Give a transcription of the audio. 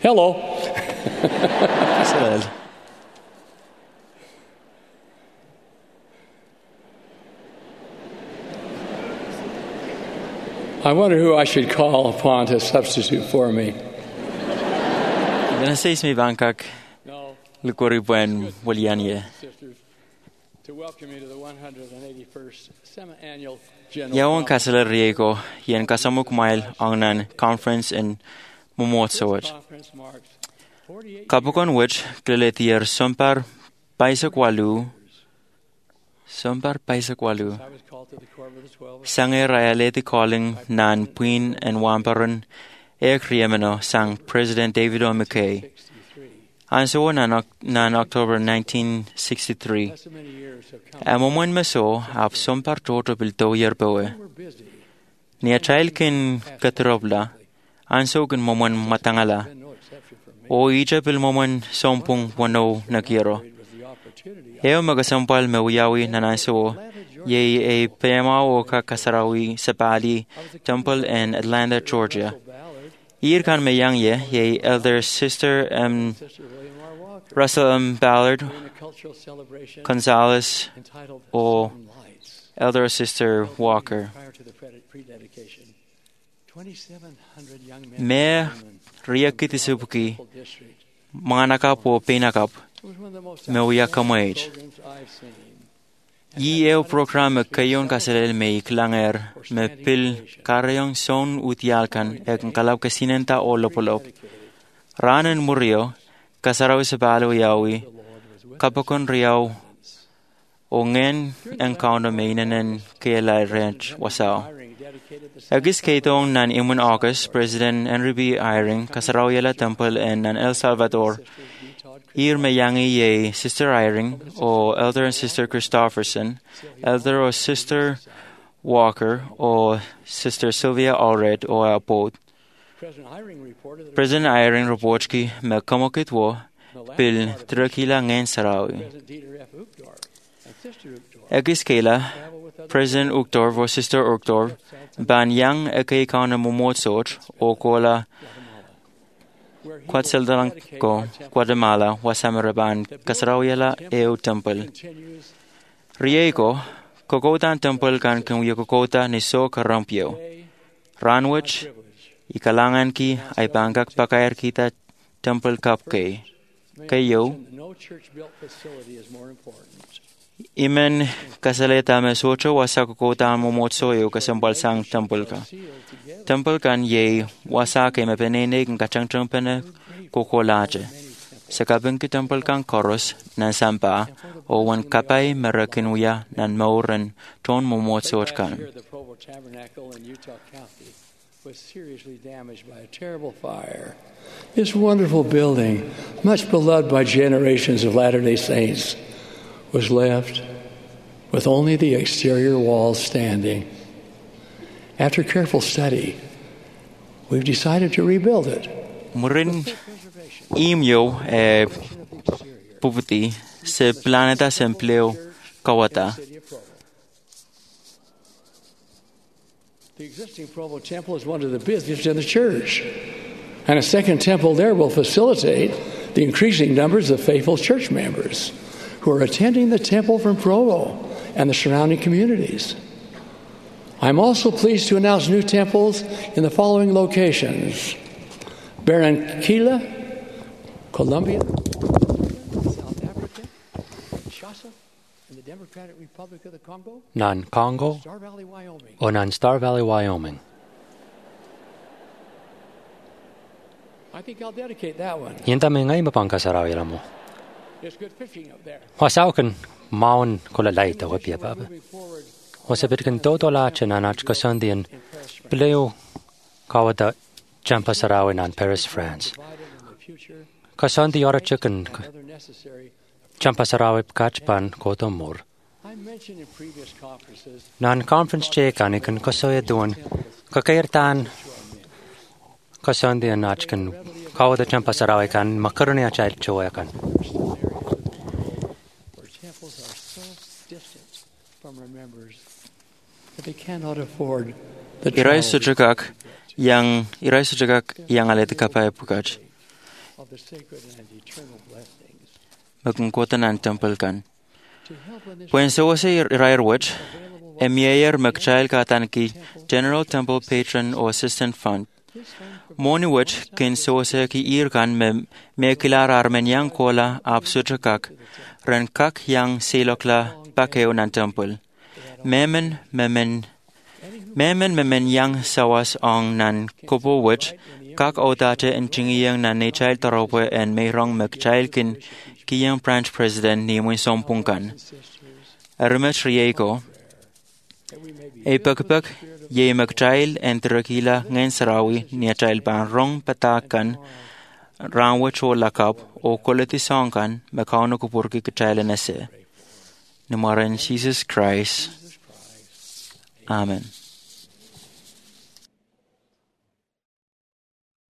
Hello. Israel. I wonder who I should call upon to substitute for me. Dana seis mi Bangkok No, lukuri buen Wolianie. sisters, to welcome you to the 181st semi-annual General Yawan Conference. kasala riego yen kasamuk mail angnan conference in Momotsoot. This conference marks 48 Kapukon which gleletier sumpar Paisak Walu years I was called to the Corps of the 12 Sange Rayaleti calling Nan Puin and Wamparan Ek Riemeno sang President David O. McKay. 63. Anso nan October 1963. Less than many years have come. Amomon meso ap sumpar toto bilto yerboe. We're busy. Nia child kin katrobla. Anso kin momon matangala. Been no exception for me. O ija bil momon sompung wano nakiero. It was the opportunity. Eo magasampal mewiyawi nananso. Ye a pema o kasarawi sabali temple in Atlanta, Georgia. Ballard, Ir kan meyang ye elder sister Sister William R. Walker, Russell Ballard during a cultural celebration Gonzalez entitled o Southern Lights. elder sister Walker. Prior to the pre-dedication, 2,700 young men Me and women riakitisubuki from the district. manganakap o pinakap It was one of the most Mewia outstanding Kamwage. programs I've seen. Yi eo program kayon kasalel me klanger me pil karayong son utialkan ek kalab kasinenta o lopolop. Ranen murio kasaraw sa balo yawi kapakon riyaw o ngen encounter me nanen kayalay ranch wasaw. Eyring dedicated the Agis kaitong nan imun August President Henry B. Eyring kasaraw yala temple en nan El Salvador. Ir mayangi ye Sister Eyring o Elder and Sister Christopherson, Elder or Sister Walker o Sister Sylvia Allred o Apod. President Eyring reported that President Eyring Robochki me kamokitwo bil trakila ngayon sarawi. President Dieter F. Uchtdorf and Sister Uchtdorf Agis kaila traveled with other President Uchtdorf o Sister Uchtdorf ban yang ekay kana mumotsoch o kola where he Quetzaldalang ko Guatemala wasamaraban kasarawyala eo temple. continues Riego, kokotan temple kan kokota ni so karampio. today Ranwich, privilege. ikalangan ki ay bangkak pakayar kita temple kapkay. May I Kayo, mention, no church-built facility is more important. imen kasaleta me socho wasa kokota momotso eo kasambal sang temple ka. Sealed together Temple kan ye wasa kay mapenene kang kachang pene kokolaje. Sa kabing ki temple kan koros nan sampa o wan kapay merakinuya nan mauren ton momotso last kan. year, the Provo Tabernacle in Utah County was seriously damaged by a terrible fire. This wonderful building, much beloved by generations of Latter-day Saints, was left with only the exterior walls standing. After careful study, we've decided to rebuild it. Murin imyo puputi se planeta se empleo kawata. City of Provo. The existing Provo Temple is one of the busiest in the church, and a second temple there will facilitate the increasing numbers of faithful church members who are attending the temple from Provo and the surrounding communities. I'm also pleased to announce new temples in the following locations: Barranquilla, Colombia, South Africa, Kinshasa, in the Democratic Republic of the Congo, nan Congo Star Valley, Wyoming. o nan Star Valley, Wyoming. I think I'll dedicate that one. Yenta me ngay mapangkasaraw mo. There's good fishing up there. Wasaukan maun kula laita wapia baba. Moving forward, Wasabitkan toto la chenanach kasandian in Paris, France, pleo kawada champasaraw nan Paris, France. provided in the future Kasandi ora chicken other necessary. champasaraw kachpan kotomur. I mentioned in previous conferences Nan conference che kanikan kasoya doon kakayartan kasandian nachkan kawada champasaraw kan makaruni achal choyakan. where temples are so distant from our members that they cannot afford the Irai travel. sujagak yang alet kapay pukaj. of the sacred and eternal blessings. magkukutan ng temple kan. To help in this When so was a Rairwich, a mayor McChild Katanki General Temple Patron or Assistant Fund. Moni which kin so se ki irkan me kilar Armenian kola absutrakak, ren kak yang selokla pakeo nan temple. Memen yang sawas ong nan kupo which kak odate en chingiyang nan ne child tarope en mayrong McChild kin kiyang branch president ni mo sompungkan. Armet rieko e pagpag ye McChild en terakila ngayon sarawi niya child pan rong patakan rangwa cho lakap o koleti songkan makauno kupurki kachila nase. Namaran Jesus Christ. Amen.